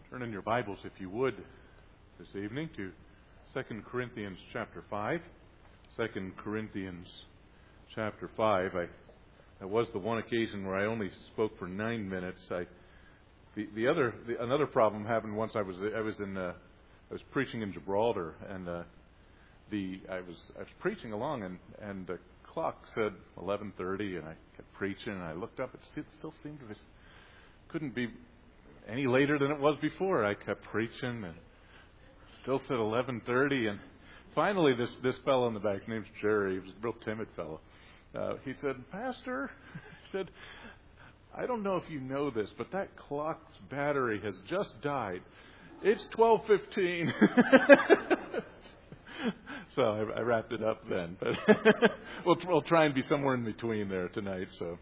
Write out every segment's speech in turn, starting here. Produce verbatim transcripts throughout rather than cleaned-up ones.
Turn in your Bibles, if you would, this evening to Second Corinthians chapter five. Second Corinthians chapter five. I, that was the one occasion where I only spoke for nine minutes. I, the, the other, the, another problem happened once. I was I was in uh, I was preaching in Gibraltar, and uh, the I was I was preaching along, and and the clock said eleven thirty, and I kept preaching, and I looked up. It still, still seemed to be, couldn't be any later than it was before. I kept preaching and still said eleven thirty, and finally this this fellow in the back, his name's Jerry, he was a real timid fellow. Uh, he said, "Pastor," he said, "I don't know if you know this, but that clock's battery has just died. It's twelve fifteen." So I, I wrapped it up then, but we'll, we'll try and be somewhere in between there tonight. So.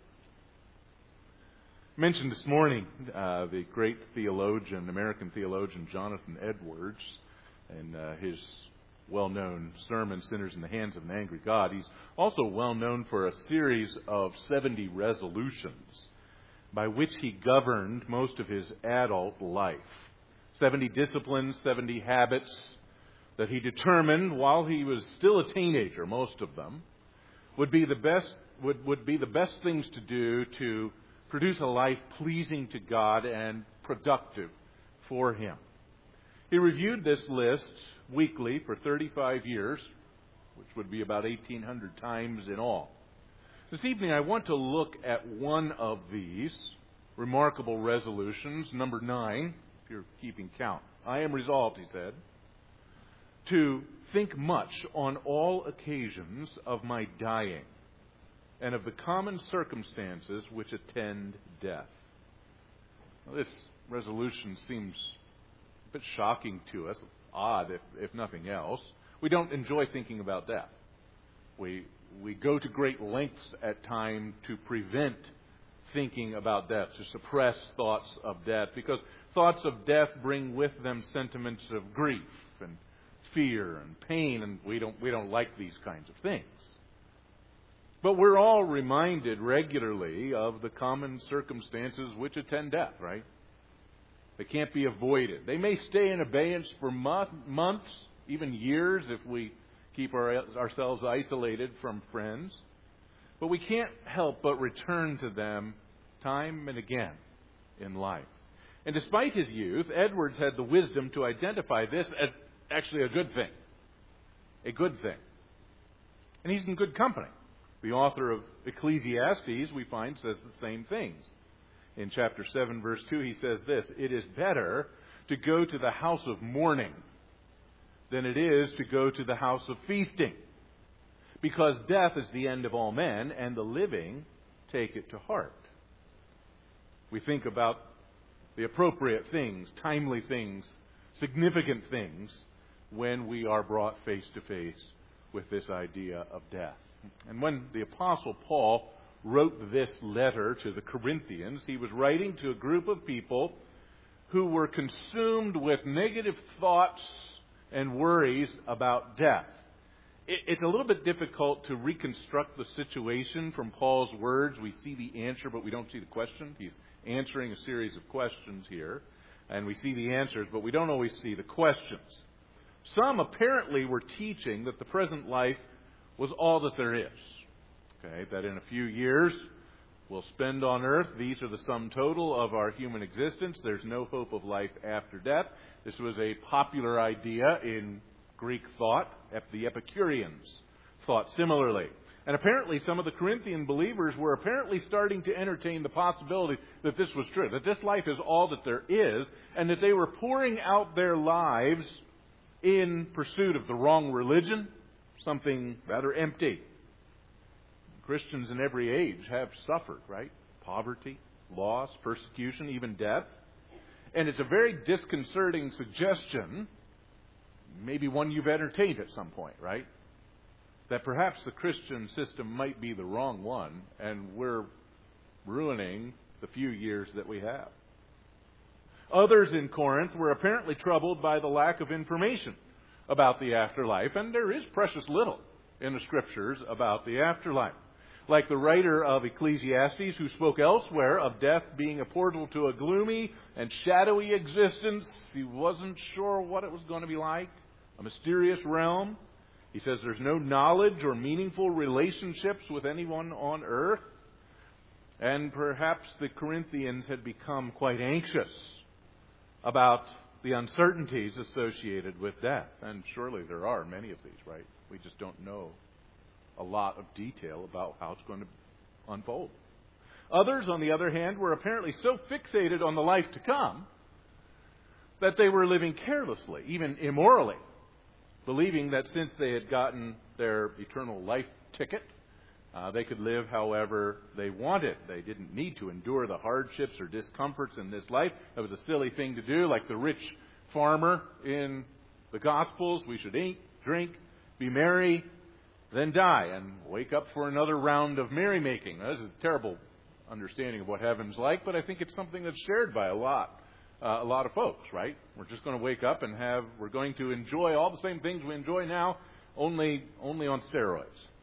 Mentioned this morning uh, the great theologian, American theologian Jonathan Edwards, and uh, his well-known sermon, Sinners in the Hands of an Angry God. He's also well known for a series of seventy resolutions by which he governed most of his adult life. seventy disciplines, seventy habits that he determined while he was still a teenager, most of them, would be the best, would, would be the best things to do to produce a life pleasing to God and productive for Him. He reviewed this list weekly for thirty-five years, which would be about eighteen hundred times in all. This evening I want to look at one of these remarkable resolutions, number nine, if you're keeping count. I am resolved, he said, to think much on all occasions of my dying, and of the common circumstances which attend death. Now, this resolution seems a bit shocking to us, odd if, if nothing else. We don't enjoy thinking about death. We we go to great lengths at times to prevent thinking about death, to suppress thoughts of death, because thoughts of death bring with them sentiments of grief and fear and pain, and we don't we don't like these kinds of things. But we're all reminded regularly of the common circumstances which attend death, right? They can't be avoided. They may stay in abeyance for months, even years, if we keep our, ourselves isolated from friends. But we can't help but return to them time and again in life. And despite his youth, Edwards had the wisdom to identify this as actually a good thing. A good thing. And he's in good company. The author of Ecclesiastes, we find, says the same things. In chapter seven, verse two, he says this: "It is better to go to the house of mourning than it is to go to the house of feasting, because death is the end of all men, and the living take it to heart." We think about the appropriate things, timely things, significant things, when we are brought face to face with this idea of death. And when the Apostle Paul wrote this letter to the Corinthians, he was writing to a group of people who were consumed with negative thoughts and worries about death. It's a little bit difficult to reconstruct the situation from Paul's words. We see the answer, but we don't see the question. He's answering a series of questions here, and we see the answers, but we don't always see the questions. Some apparently were teaching that the present life was all that there is. Okay, that in a few years we'll spend on earth. These are the sum total of our human existence. There's no hope of life after death. This was a popular idea in Greek thought. The Epicureans thought similarly. And apparently some of the Corinthian believers were apparently starting to entertain the possibility that this was true, that this life is all that there is, and that they were pouring out their lives in pursuit of the wrong religion, something rather empty. Christians in every age have suffered, right? Poverty, loss, persecution, even death. And it's a very disconcerting suggestion, maybe one you've entertained at some point, right? That perhaps the Christian system might be the wrong one, and we're ruining the few years that we have. Others in Corinth were apparently troubled by the lack of information about the afterlife, and there is precious little in the Scriptures about the afterlife. Like the writer of Ecclesiastes, who spoke elsewhere of death being a portal to a gloomy and shadowy existence. He wasn't sure what it was going to be like. A mysterious realm. He says there's no knowledge or meaningful relationships with anyone on earth. And perhaps the Corinthians had become quite anxious about the uncertainties associated with death. And surely there are many of these, right? We just don't know a lot of detail about how it's going to unfold. Others, on the other hand, were apparently so fixated on the life to come that they were living carelessly, even immorally, believing that since they had gotten their eternal life ticket, uh, they could live however they wanted. They didn't need to endure the hardships or discomforts in this life. That was a silly thing to do, like the rich farmer in the Gospels. We should eat, drink, be merry, then die, and wake up for another round of merrymaking. This is a terrible understanding of what heaven's like, but I think it's something that's shared by a lot, uh, a lot of folks, right? We're just going to wake up and have, we're going to enjoy all the same things we enjoy now, only, only on steroids.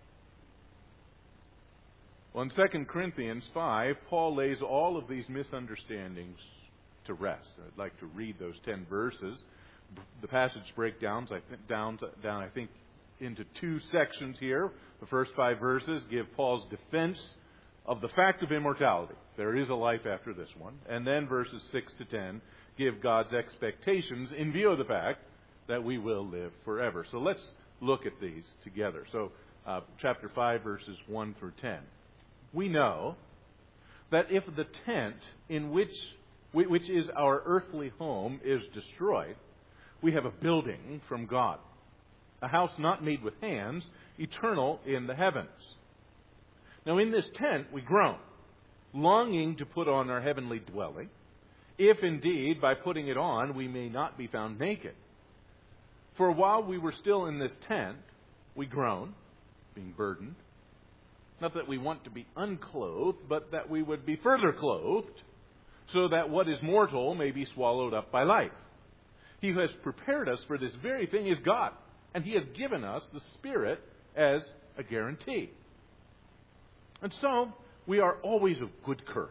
Well, in Second Corinthians five, Paul lays all of these misunderstandings to rest. I'd like to read those ten verses. The passage breakdowns, I think, down, to, down, I think, into two sections here. The first five verses give Paul's defense of the fact of immortality. There is a life after this one. And then verses six to ten give God's expectations in view of the fact that we will live forever. So let's look at these together. So uh, chapter five, verses one through ten. We know that if the tent in which, which is our earthly home is destroyed, we have a building from God, a house not made with hands, eternal in the heavens. Now in this tent we groan, longing to put on our heavenly dwelling, if indeed by putting it on we may not be found naked. For while we were still in this tent, we groan, being burdened, not that we want to be unclothed, but that we would be further clothed, so that what is mortal may be swallowed up by life. He who has prepared us for this very thing is God, and He has given us the Spirit as a guarantee. And so, we are always of good courage.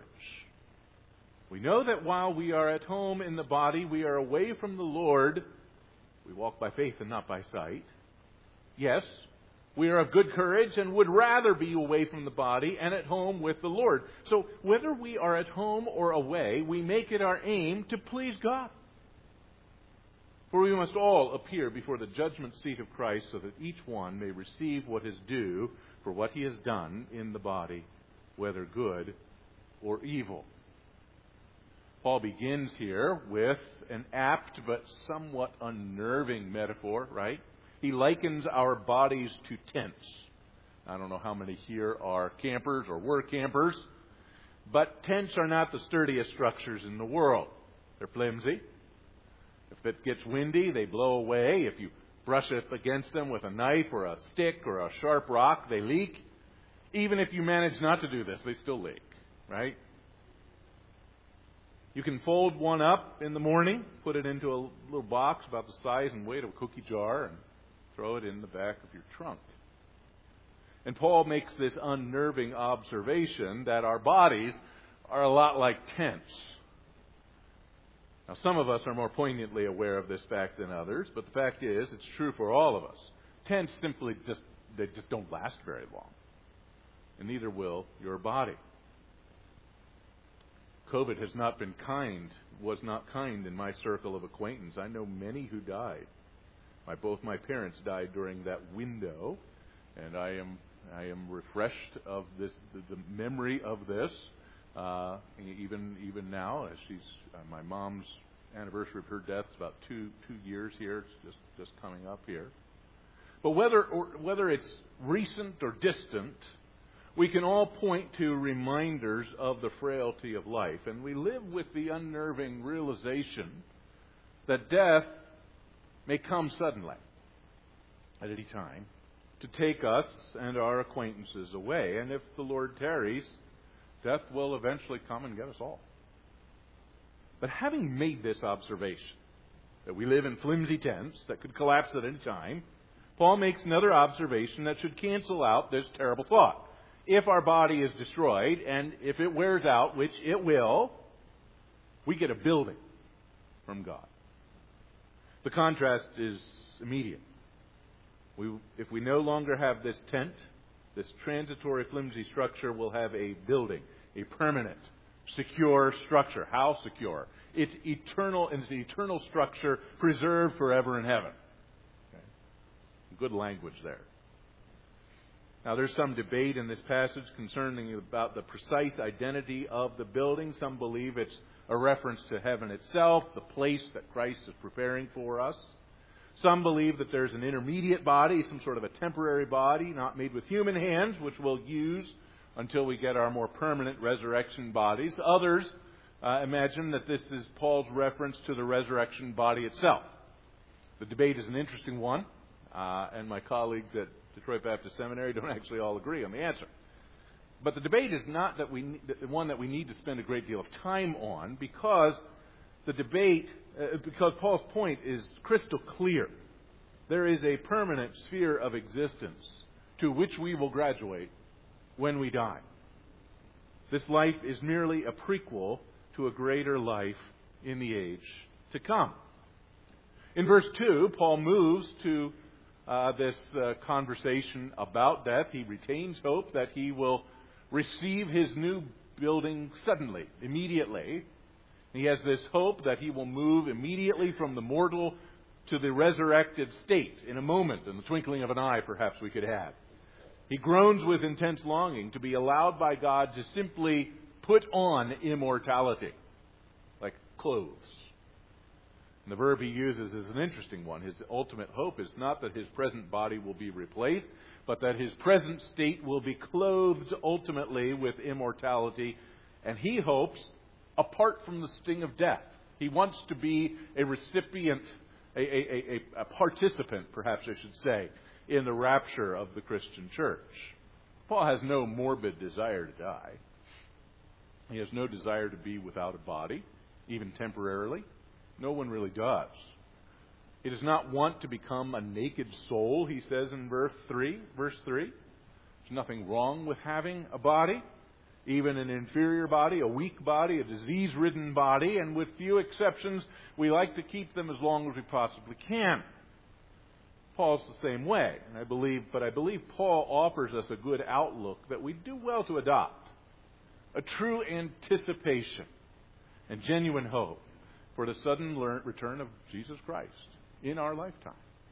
We know that while we are at home in the body, we are away from the Lord. We walk by faith and not by sight. Yes, we are of good courage and would rather be away from the body and at home with the Lord. So, whether we are at home or away, we make it our aim to please God. For we must all appear before the judgment seat of Christ so that each one may receive what is due for what he has done in the body, whether good or evil. Paul begins here with an apt but somewhat unnerving metaphor, right? He likens our bodies to tents. I don't know how many here are campers or were campers, but tents are not the sturdiest structures in the world. They're flimsy. If it gets windy, they blow away. If you brush up against them with a knife or a stick or a sharp rock, they leak. Even if you manage not to do this, they still leak, right? You can fold one up in the morning, put it into a little box about the size and weight of a cookie jar, and throw it in the back of your trunk. And Paul makes this unnerving observation that our bodies are a lot like tents. Now, some of us are more poignantly aware of this fact than others, but the fact is, it's true for all of us. Tents simply just, they just don't last very long. And neither will your body. COVID has not been kind, was not kind in my circle of acquaintance. I know many who died. My, both my parents died during that window, and I am I am refreshed of this the, the memory of this. Uh, even even now, as she's uh, my mom's anniversary of her death is about two two years here. It's just just coming up here. But whether or whether it's recent or distant, we can all point to reminders of the frailty of life, and we live with the unnerving realization that death may come suddenly at any time to take us and our acquaintances away. And if the Lord tarries, death will eventually come and get us all. But having made this observation, that we live in flimsy tents that could collapse at any time, Paul makes another observation that should cancel out this terrible thought. if our body is destroyed, and if it wears out, which it will, we get a building from God. The contrast is immediate. We, if we no longer have this tent, this transitory, flimsy structure, we'll have a building, a permanent, secure structure. How secure? It's eternal, and it's an eternal structure preserved forever in heaven. Okay. Good language there. Now, there's some debate in this passage concerning about the precise identity of the building. Some believe it's a reference to heaven itself, the place that Christ is preparing for us. Some believe that there's an intermediate body, some sort of a temporary body, not made with human hands, which we'll use until we get our more permanent resurrection bodies. Others uh, imagine that this is Paul's reference to the resurrection body itself. The debate is an interesting one, uh, and my colleagues at Detroit Baptist Seminary don't actually all agree on the answer. But the debate is not that we one that we need to spend a great deal of time on, because the debate, uh, because Paul's point is crystal clear. There is a permanent sphere of existence to which we will graduate when we die. This life is merely a prequel to a greater life in the age to come. In verse two, Paul moves to uh, this uh, conversation about death. He retains hope that he will receive his new building suddenly, immediately. He has this hope that he will move immediately from the mortal to the resurrected state in a moment, in the twinkling of an eye, perhaps we could add. He groans with intense longing to be allowed by God to simply put on immortality, like clothes. And the verb he uses is an interesting one. His ultimate hope is not that his present body will be replaced, but that his present state will be clothed ultimately with immortality. And he hopes apart from the sting of death. He wants to be a recipient, a, a, a, a participant, perhaps I should say, in the rapture of the Christian church. Paul has no morbid desire to die. He has no desire to be without a body, even temporarily. No one really does. He does not want to become a naked soul, he says in verse three. Verse three. There's nothing wrong with having a body, even an inferior body, a weak body, a disease-ridden body, and with few exceptions, we like to keep them as long as we possibly can. Paul's the same way, and I believe, but I believe Paul offers us a good outlook that we do well to adopt. A true anticipation and genuine hope for the sudden return of Jesus Christ in our lifetime.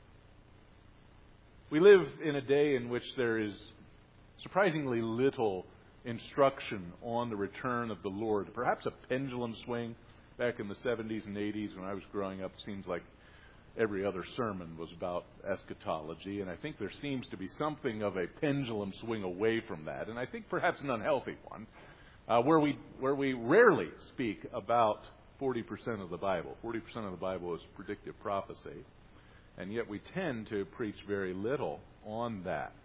We live in a day in which there is surprisingly little instruction on the return of the Lord. Perhaps a pendulum swing. Back in the seventies and eighties when I was growing up, it seems like every other sermon was about eschatology, and I think there seems to be something of a pendulum swing away from that, and I think perhaps an unhealthy one, uh, where we where we rarely speak about forty percent of the Bible. forty percent of the Bible is predictive prophecy, and yet we tend to preach very little on that.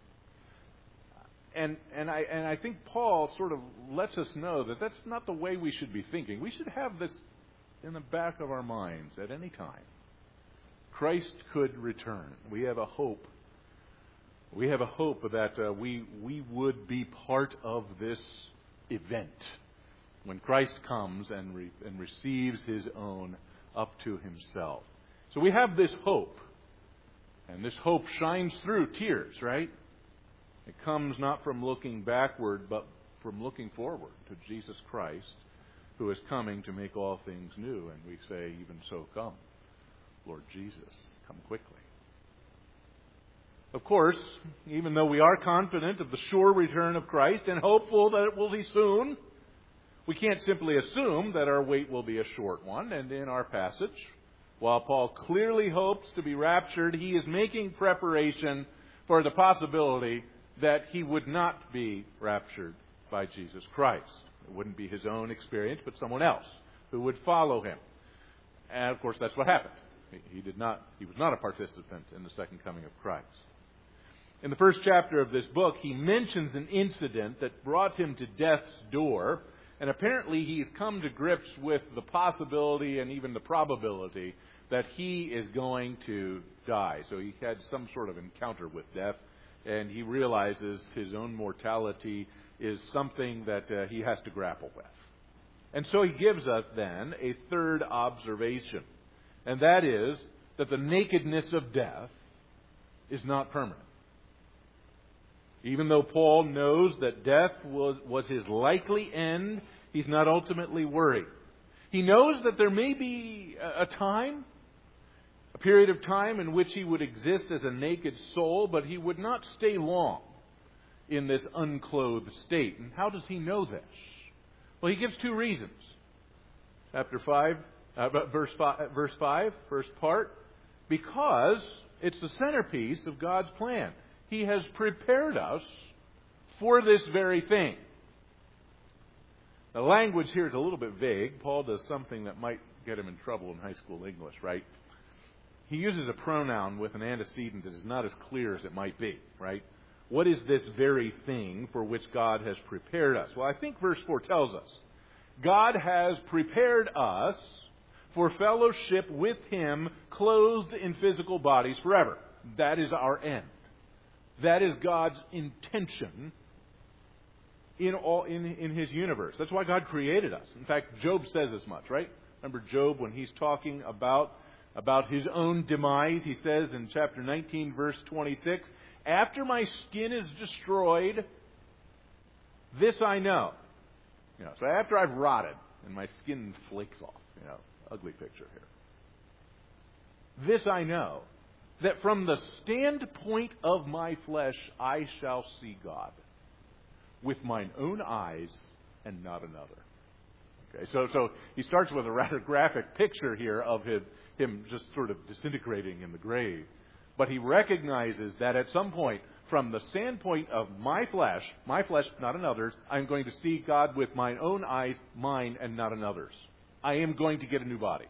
And and I and I think Paul sort of lets us know that that's not the way we should be thinking. We should have this in the back of our minds at any time. Christ could return. We have a hope. We have a hope that uh, we we would be part of this event when Christ comes and re, and receives His own up to Himself. So we have this hope, and this hope shines through tears, right? It comes not from looking backward, but from looking forward to Jesus Christ, who is coming to make all things new. And we say, even so come, Lord Jesus, come quickly. Of course, even though we are confident of the sure return of Christ and hopeful that it will be soon, we can't simply assume that our wait will be a short one. And in our passage, while Paul clearly hopes to be raptured, he is making preparation for the possibility that he would not be raptured by Jesus Christ. It wouldn't be his own experience, but someone else who would follow him. And of course, that's what happened. He did not, he was not a participant in the second coming of Christ. In the first chapter of this book, he mentions an incident that brought him to death's door, and apparently he's come to grips with the possibility and even the probability that he is going to die. So he had some sort of encounter with death. and he realizes his own mortality is something that uh, he has to grapple with. And so he gives us then a third observation, and that is that the nakedness of death is not permanent. Even though Paul knows that death was, was his likely end, he's not ultimately worried. He knows that there may be a time, a period of time in which he would exist as a naked soul, but he would not stay long in this unclothed state. And how does he know this? Well, he gives two reasons. Chapter five, uh, verse five, verse five, first part, because it's the centerpiece of God's plan. He has prepared us for this very thing. The language here is a little bit vague. Paul does something that might get him in trouble in high school English, right? He uses a pronoun with an antecedent that is not as clear as it might be, right? What is this very thing for which God has prepared us? Well, I think verse four tells us. God has prepared us for fellowship with Him, clothed in physical bodies forever. That is our end. That is God's intention in all in, in His universe. That's why God created us. In fact, Job says as much, right? Remember Job when he's talking about, about his own demise? He says in chapter nineteen, verse twenty-six, after my skin is destroyed, this I know. You know, so after I've rotted and my skin flakes off, you know, ugly picture here. This I know, that from the standpoint of my flesh I shall see God with mine own eyes and not another. Okay, so so he starts with a rather graphic picture here of him, him just sort of disintegrating in the grave. But he recognizes that at some point, from the standpoint of my flesh, my flesh, not another's, I'm going to see God with mine own eyes, mine and not another's. I am going to get a new body.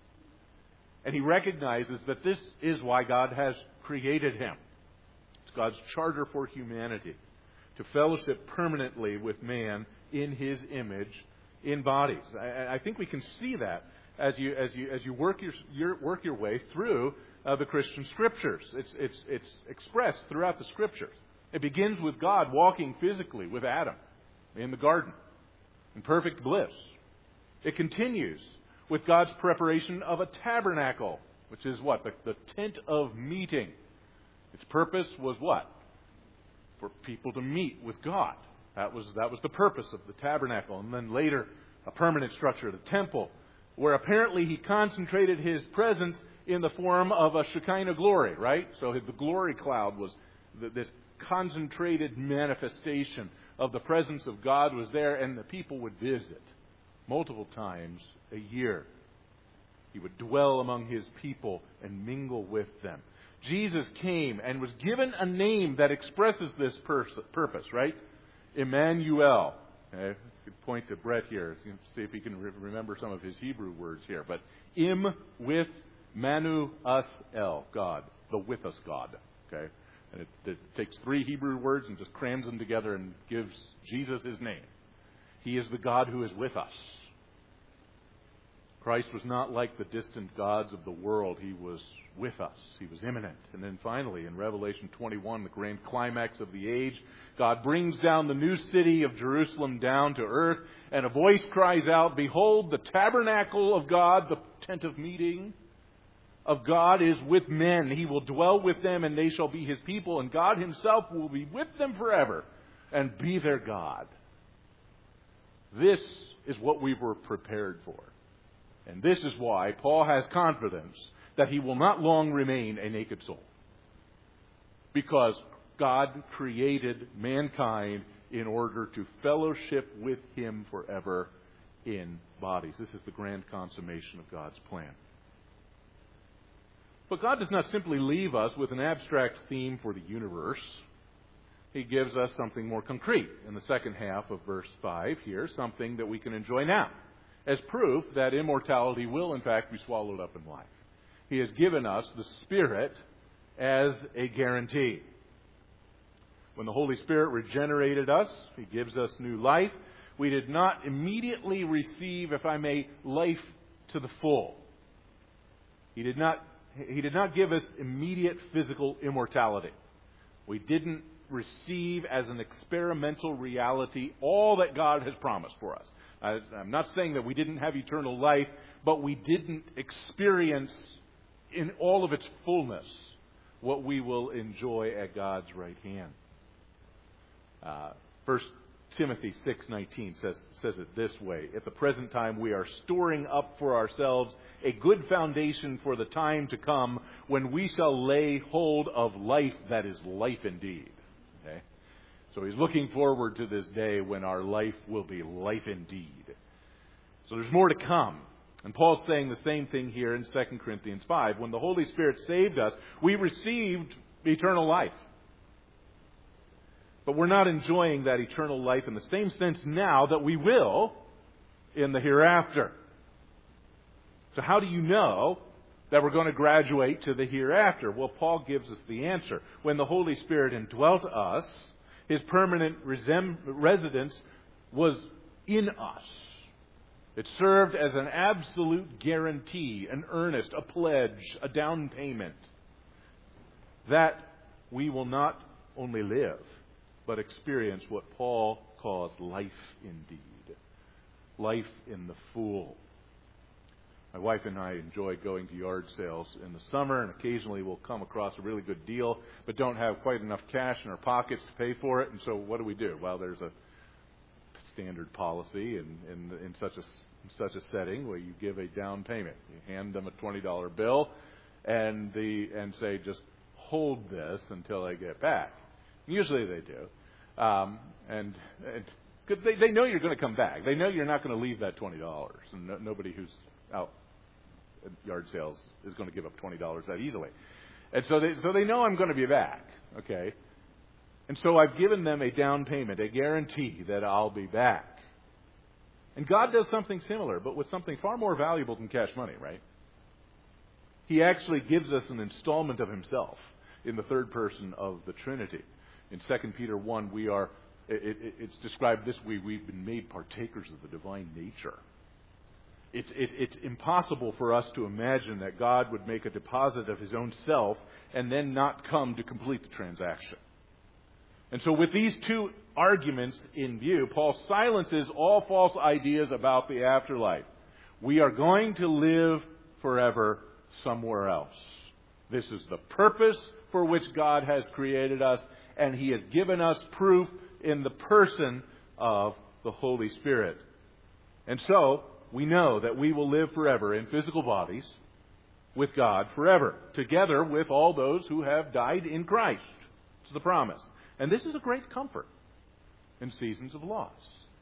And he recognizes that this is why God has created him. It's God's charter for humanity, to fellowship permanently with man in His image in bodies. I, I think we can see that as you as you as you work your, your work your way through uh, the Christian Scriptures. It's it's it's expressed throughout the Scriptures. It begins with God walking physically with Adam in the garden in perfect bliss. It continues with God's preparation of a tabernacle, which is what? The, the tent of meeting. Its purpose was what? For people to meet with God. That was that was the purpose of the tabernacle. And then later, a permanent structure, the temple, where apparently He concentrated His presence in the form of a Shekinah glory, right? So the glory cloud was this concentrated manifestation of the presence of God was there, and the people would visit multiple times a year. He would dwell among His people and mingle with them. Jesus came and was given a name that expresses this pers- purpose, right? Emmanuel. Okay? I could point to Brett here, see if he can re- remember some of his Hebrew words here. But Im with Manu us El, God, the with us God. Okay, and it, it takes three Hebrew words and just crams them together and gives Jesus His name. He is the God who is with us. Christ was not like the distant gods of the world. He was with us. He was immanent. And then finally, in Revelation twenty-one, the grand climax of the age, God brings down the new city of Jerusalem down to earth, and a voice cries out, "Behold, the tabernacle of God, the tent of meeting of God is with men. He will dwell with them, and they shall be His people, and God Himself will be with them forever and be their God." This is what we were prepared for. And this is why Paul has confidence that he will not long remain a naked soul. Because God created mankind in order to fellowship with Him forever in bodies. This is the grand consummation of God's plan. But God does not simply leave us with an abstract theme for the universe. He gives us something more concrete in the second half of verse five here, something that we can enjoy now, as proof that immortality will in fact be swallowed up in life. He has given us the Spirit as a guarantee. When the Holy Spirit regenerated us, He gives us new life. We did not immediately receive, if I may, life to the full. He did not, he did not give us immediate physical immortality. We didn't receive as an experimental reality all that God has promised for us. I'm not saying that we didn't have eternal life, but we didn't experience in all of its fullness what we will enjoy at God's right hand. Uh, First Timothy six nineteen says, says it this way: at the present time we are storing up for ourselves a good foundation for the time to come, when we shall lay hold of life that is life indeed. Okay? So he's looking forward to this day when our life will be life indeed. So there's more to come. And Paul's saying the same thing here in Second Corinthians five. When the Holy Spirit saved us, we received eternal life. But we're not enjoying that eternal life in the same sense now that we will in the hereafter. So how do you know that we're going to graduate to the hereafter? Well, Paul gives us the answer. When the Holy Spirit indwelt us, His permanent resem- residence was in us. It served as an absolute guarantee, an earnest, a pledge, a down payment that we will not only live, but experience what Paul calls life indeed. Life in the full. My wife and I enjoy going to yard sales in the summer, and occasionally we'll come across a really good deal, but don't have quite enough cash in our pockets to pay for it. And so what do we do? Well, there's a standard policy in, in, in, such a, in such a setting where you give a down payment. You hand them a twenty dollar bill and, the, and say, just hold this until I get back. Usually they do. Um, and and cause they, they know you're going to come back. They know you're not going to leave that twenty dollars. And no, nobody who's out at yard sales is going to give up twenty dollars that easily. And so they, so they know I'm going to be back. Okay? And so I've given them a down payment, a guarantee that I'll be back. And God does something similar, but with something far more valuable than cash money, right? He actually gives us an installment of Himself in the third person of the Trinity. In Second Peter one, we are, it, it, it's described this way: we've been made partakers of the divine nature. It's, it, it's impossible for us to imagine that God would make a deposit of His own self and then not come to complete the transaction. And so with these two arguments in view, Paul silences all false ideas about the afterlife. We are going to live forever somewhere else. This is the purpose for which God has created us, and He has given us proof in the person of the Holy Spirit. And so, we know that we will live forever in physical bodies with God forever, together with all those who have died in Christ. It's the promise. And this is a great comfort in seasons of loss.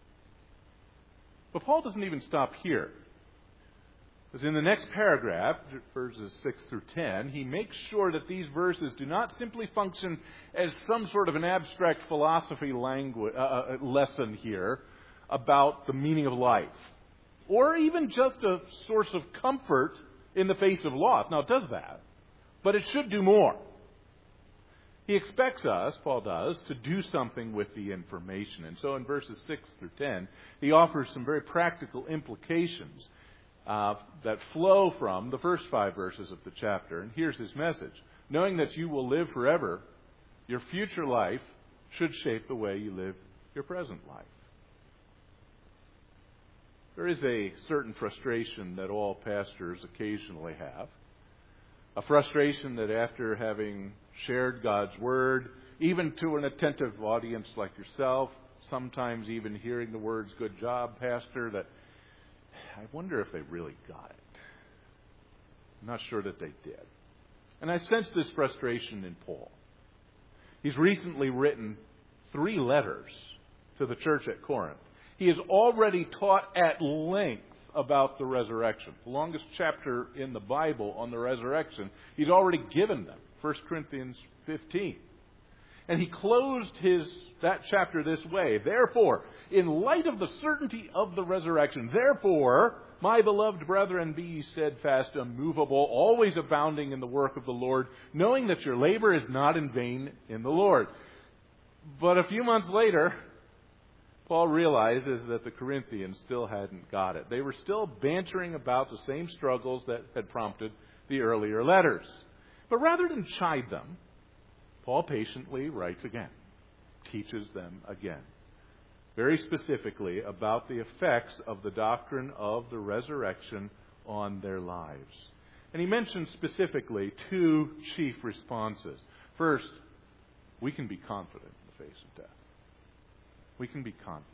But Paul doesn't even stop here. Because in the next paragraph, verses six through ten, he makes sure that these verses do not simply function as some sort of an abstract philosophy language, uh, lesson here about the meaning of life, or even just a source of comfort in the face of loss. Now, it does that, but it should do more. He expects us, Paul does, to do something with the information. And so in verses six through ten, he offers some very practical implications uh, that flow from the first five verses of the chapter. And here's his message: knowing that you will live forever, your future life should shape the way you live your present life. There is a certain frustration that all pastors occasionally have. A frustration that after having shared God's Word, even to an attentive audience like yourself, sometimes even hearing the words, "Good job, Pastor," that I wonder if they really got it. I'm not sure that they did. And I sense this frustration in Paul. He's recently written three letters to the church at Corinth. He has already taught at length about the resurrection. The longest chapter in the Bible on the resurrection, he's already given them. First Corinthians fifteen. And he closed his that chapter this way: therefore, in light of the certainty of the resurrection, therefore, my beloved brethren, be ye steadfast, immovable, always abounding in the work of the Lord, knowing that your labor is not in vain in the Lord. But a few months later, Paul realizes that the Corinthians still hadn't got it. They were still bantering about the same struggles that had prompted the earlier letters. But rather than chide them, Paul patiently writes again, teaches them again, very specifically about the effects of the doctrine of the resurrection on their lives. And he mentions specifically two chief responses. First, we can be confident in the face of death. We can be confident.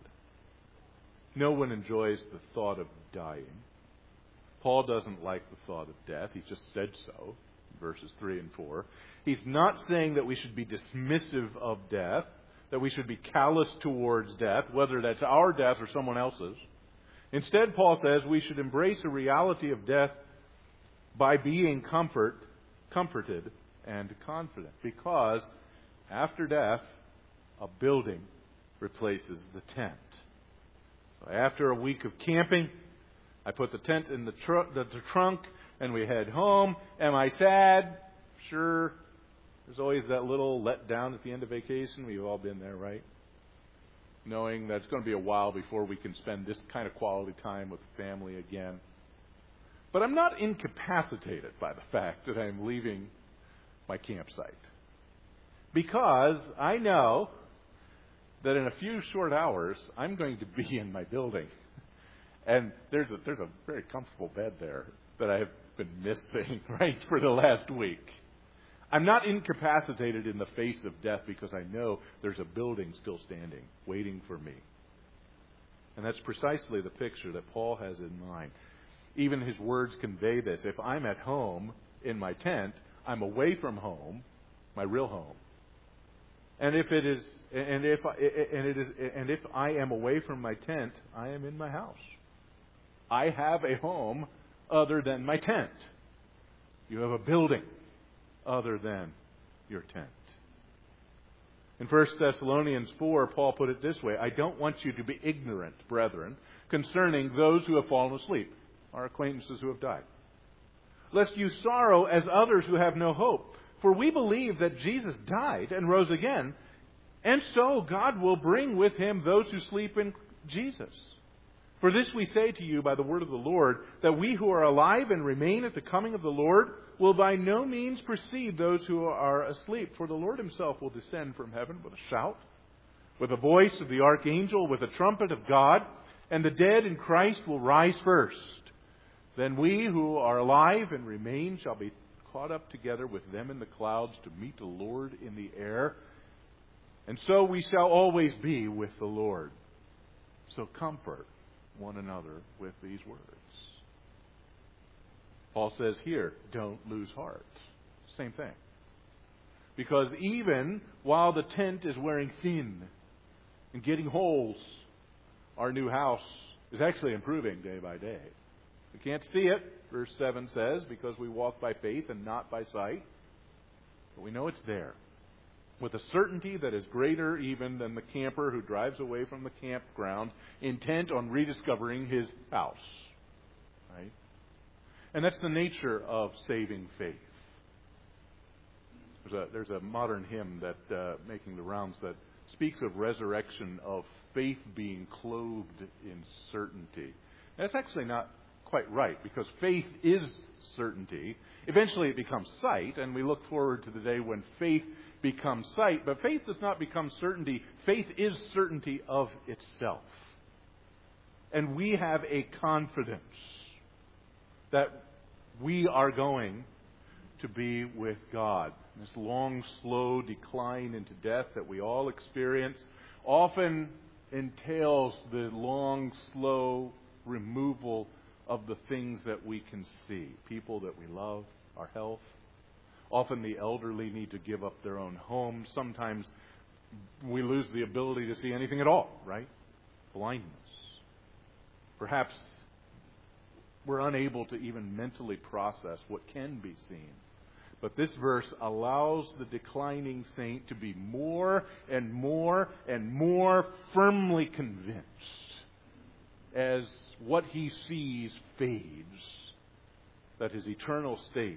No one enjoys the thought of dying. Paul doesn't like the thought of death. He just said so, verses three and four. He's not saying that we should be dismissive of death, that we should be callous towards death, whether that's our death or someone else's. Instead, Paul says we should embrace a reality of death by being comfort, comforted and confident. Because after death, a building replaces the tent. So after a week of camping, I put the tent in the, tr- the, the trunk and we head home. Am I sad? Sure. There's always that little letdown at the end of vacation. We've all been there, right? Knowing that it's going to be a while before we can spend this kind of quality time with the family again. But I'm not incapacitated by the fact that I'm leaving my campsite. Because I know that in a few short hours, I'm going to be in my building. And there's a, there's a very comfortable bed there that I have been missing, right, for the last week. I'm not incapacitated in the face of death because I know there's a building still standing, waiting for me. And that's precisely the picture that Paul has in mind. Even his words convey this. If I'm at home in my tent, I'm away from home, my real home. And if it is, and if and it is, and if I am away from my tent, I am in my house. I have a home other than my tent. You have a building other than your tent. In First Thessalonians four, Paul put it this way: I don't want you to be ignorant, brethren, concerning those who have fallen asleep, our acquaintances who have died, lest you sorrow as others who have no hope. For we believe that Jesus died and rose again, and so God will bring with him those who sleep in Jesus. For this we say to you by the word of the Lord, that we who are alive and remain at the coming of the Lord will by no means precede those who are asleep. For the Lord himself will descend from heaven with a shout, with the voice of the archangel, with the trumpet of God, and the dead in Christ will rise first. Then we who are alive and remain shall be caught up together with them in the clouds to meet the Lord in the air. And so we shall always be with the Lord. So comfort one another with these words. Paul says here, don't lose heart. Same thing. Because even while the tent is wearing thin and getting holes, our new house is actually improving day by day. We can't see it, verse seven says, because we walk by faith and not by sight. But we know it's there, with a certainty that is greater even than the camper who drives away from the campground, intent on rediscovering his house. Right? And that's the nature of saving faith. There's a, there's a modern hymn that uh, making the rounds that speaks of resurrection, of faith being clothed in certainty. And that's actually not quite right, because faith is certainty. Eventually it becomes sight, and we look forward to the day when faith becomes sight. But faith does not become certainty. Faith is certainty of itself. And we have a confidence that we are going to be with God. This long, slow decline into death that we all experience often entails the long, slow removal of the things that we can see. People that we love, our health. Often the elderly need to give up their own homes. Sometimes we lose the ability to see anything at all, right? Blindness. Perhaps we're unable to even mentally process what can be seen. But this verse allows the declining saint to be more and more and more firmly convinced as what he sees fades, that his eternal state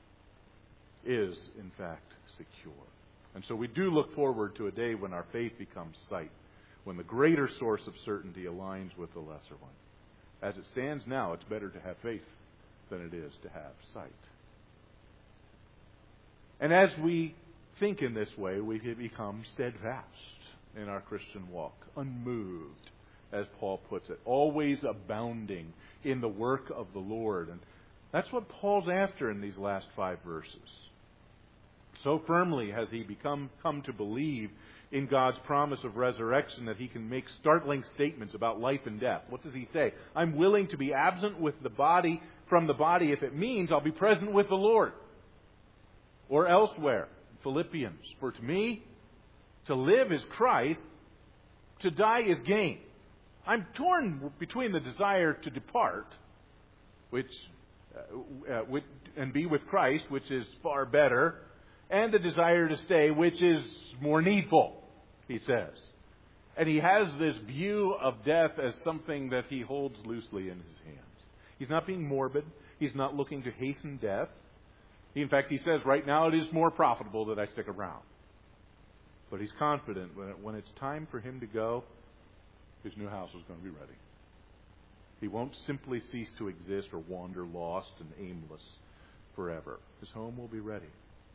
is, in fact, secure. And so we do look forward to a day when our faith becomes sight, when the greater source of certainty aligns with the lesser one. As it stands now, it's better to have faith than it is to have sight. And as we think in this way, we become steadfast in our Christian walk, unmoved, as Paul puts it, always abounding in the work of the Lord. And that's what Paul's after in these last five verses. So firmly has he become come to believe in God's promise of resurrection that he can make startling statements about life and death. What does he say? I'm willing to be absent with the body from the body if it means I'll be present with the Lord. Or elsewhere, Philippians, for to me, to live is Christ, to die is gain. I'm torn between the desire to depart, which uh, uh, with, and be with Christ, which is far better, and the desire to stay, which is more needful, he says. And he has this view of death as something that he holds loosely in his hands. He's not being morbid. He's not looking to hasten death. In fact, he says right now it is more profitable that I stick around. But he's confident when, it, when it's time for him to go, his new house is going to be ready. He won't simply cease to exist or wander lost and aimless forever. His home will be ready.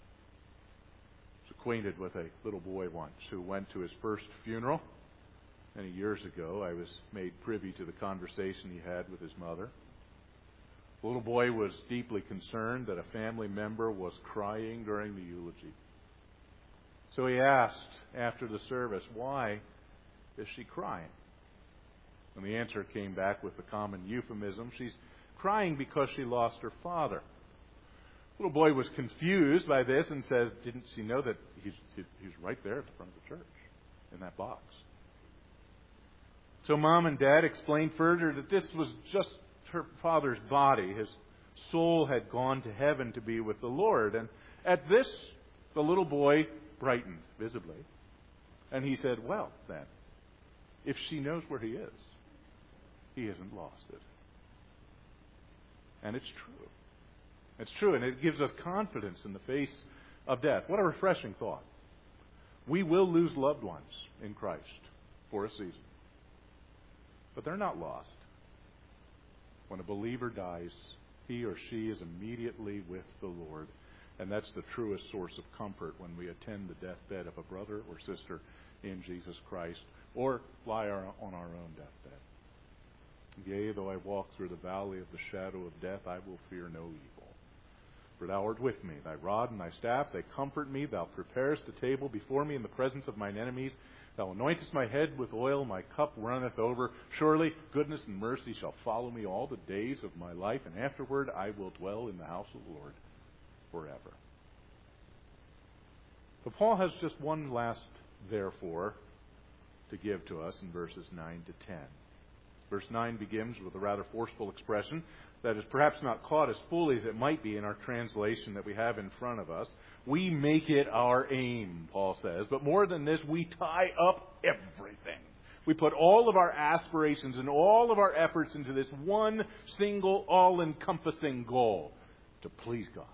I was acquainted with a little boy once who went to his first funeral. Many years ago, I was made privy to the conversation he had with his mother. The little boy was deeply concerned that a family member was crying during the eulogy. So he asked after the service, why is she crying? And the answer came back with the common euphemism, she's crying because she lost her father. The little boy was confused by this and says, didn't she know that he's, he's right there at the front of the church in that box? So Mom and Dad explained further that this was just her father's body. His soul had gone to heaven to be with the Lord. And at this, the little boy brightened visibly. And he said, well, then, if she knows where he is, he hasn't lost it. And it's true. It's true, and it gives us confidence in the face of death. What a refreshing thought. We will lose loved ones in Christ for a season. But they're not lost. When a believer dies, he or she is immediately with the Lord. And that's the truest source of comfort when we attend the deathbed of a brother or sister in Jesus Christ, or lie on our own deathbed. Yea, though I walk through the valley of the shadow of death, I will fear no evil. For thou art with me, thy rod and thy staff, they comfort me. Thou preparest a table before me in the presence of mine enemies. Thou anointest my head with oil, my cup runneth over. Surely goodness and mercy shall follow me all the days of my life, and afterward I will dwell in the house of the Lord forever. But Paul has just one last therefore to give to us in verses nine to ten. Verse nine begins with a rather forceful expression that is perhaps not caught as fully as it might be in our translation that we have in front of us. We make it our aim, Paul says. But more than this, we tie up everything. We put all of our aspirations and all of our efforts into this one single, all-encompassing goal, to please God.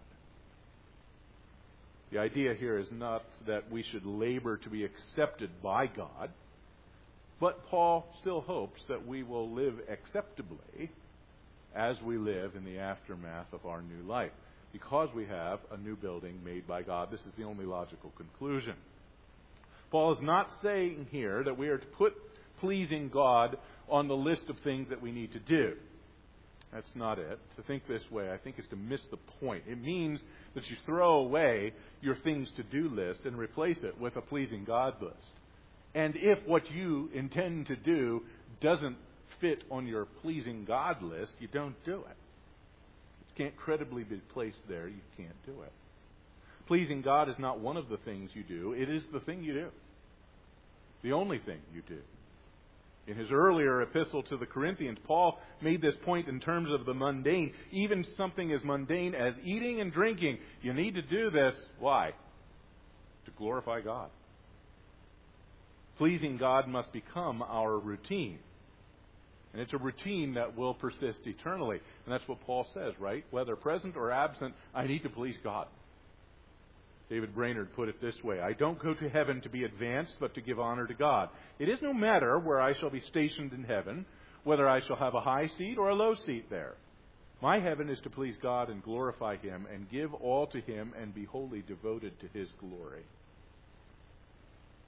The idea here is not that we should labor to be accepted by God, but Paul still hopes that we will live acceptably as we live in the aftermath of our new life, because we have a new building made by God. This is the only logical conclusion. Paul is not saying here that we are to put pleasing God on the list of things that we need to do. That's not it. To think this way, I think, is to miss the point. It means that you throw away your things to do list and replace it with a pleasing God list. And if what you intend to do doesn't fit on your pleasing God list, you don't do it. It can't credibly be placed there. You can't do it. Pleasing God is not one of the things you do. It is the thing you do. The only thing you do. In his earlier epistle to the Corinthians, Paul made this point in terms of the mundane. Even something as mundane as eating and drinking. You need to do this. Why? To glorify God. Pleasing God must become our routine. And it's a routine that will persist eternally. And that's what Paul says, right? Whether present or absent, I need to please God. David Brainerd put it this way: I don't go to heaven to be advanced, but to give honor to God. It is no matter where I shall be stationed in heaven, whether I shall have a high seat or a low seat there. My heaven is to please God and glorify Him and give all to Him and be wholly devoted to His glory.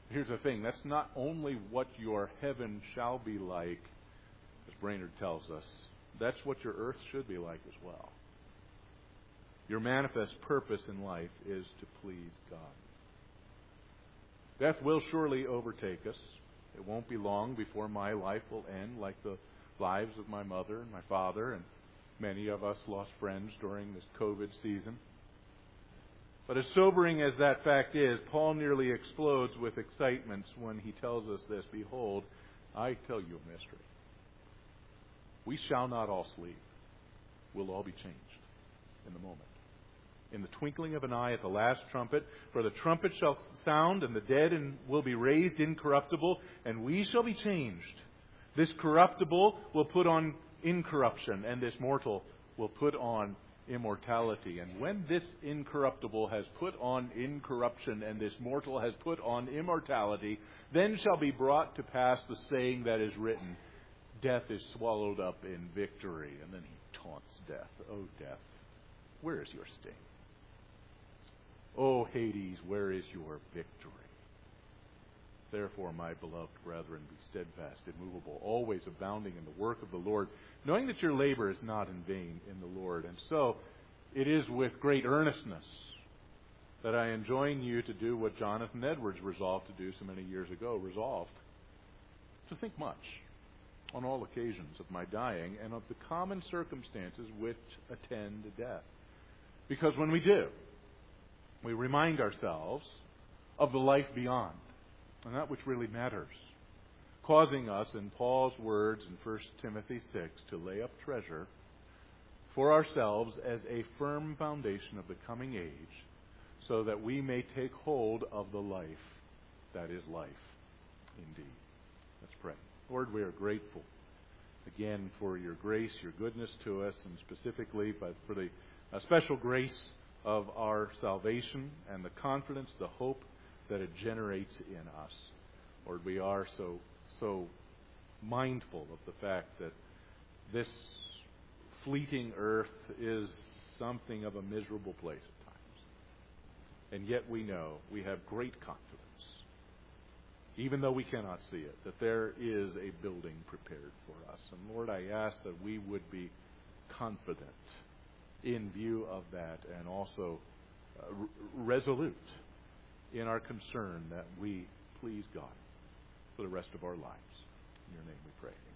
Here's the thing, that's not only what your heaven shall be like, as Brainerd tells us, that's what your earth should be like as well. Your manifest purpose in life is to please God. Death will surely overtake us. It won't be long before my life will end, like the lives of my mother and my father, and many of us lost friends during this COVID season. But as sobering as that fact is, Paul nearly explodes with excitement when he tells us this. Behold, I tell you a mystery. We shall not all sleep. We'll all be changed in the moment. In the twinkling of an eye at the last trumpet. For the trumpet shall sound, and the dead will be raised incorruptible, and we shall be changed. This corruptible will put on incorruption, and this mortal will put on immortality. And when this incorruptible has put on incorruption, and this mortal has put on immortality, then shall be brought to pass the saying that is written, death is swallowed up in victory. And then he taunts death. Oh, death, where is your sting? Oh, Hades, where is your victory? Therefore, my beloved brethren, be steadfast, immovable, always abounding in the work of the Lord, knowing that your labor is not in vain in the Lord. And so, it is with great earnestness that I enjoin you to do what Jonathan Edwards resolved to do so many years ago, resolved to think much on all occasions of my dying and of the common circumstances which attend death. Because when we do, we remind ourselves of the life beyond, and that which really matters, causing us, in Paul's words in First Timothy six, to lay up treasure for ourselves as a firm foundation of the coming age, so that we may take hold of the life that is life indeed. Let's pray. Lord, we are grateful again for your grace, your goodness to us, and specifically but for the uh, special grace of our salvation and the confidence, the hope that it generates in us. Lord, we are so so mindful of the fact that this fleeting earth is something of a miserable place at times. And yet we know, we have great confidence, even though we cannot see it, that there is a building prepared for us. And Lord, I ask that we would be confident in view of that, and also uh, r- resolute in our concern that we please God for the rest of our lives. In your name we pray.